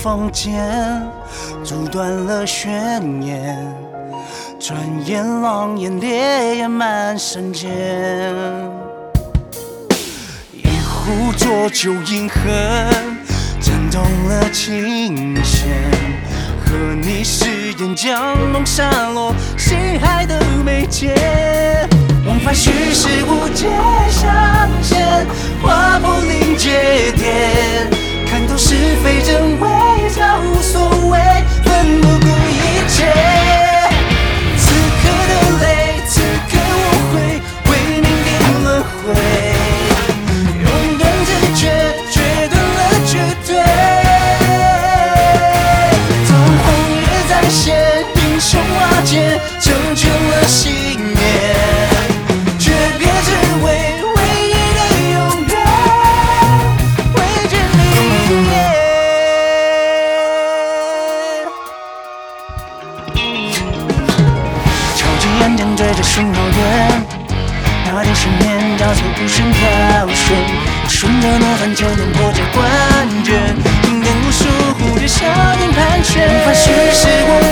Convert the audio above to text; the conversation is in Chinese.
房间，阻断了宣言。转眼狼烟烈焰满山间，一壶浊酒饮恨，震动了琴弦。和你誓言将梦散落西海的眉间，往返虚实无界相间，划破临界点，看透是非真伪，早无所谓，奋不顾一切。此刻的泪，此刻我会为明天轮回，永断自觉，决断了绝对。当红叶再现，英雄瓦解，成全了信念，诀别只为唯一的永远，挥之明夜。超级眼睛追着讯号源，那点信念交错无声飘旋，顺着诺凡千年破解关卷，经典无数蝴蝶效应盘旋，无法虚实我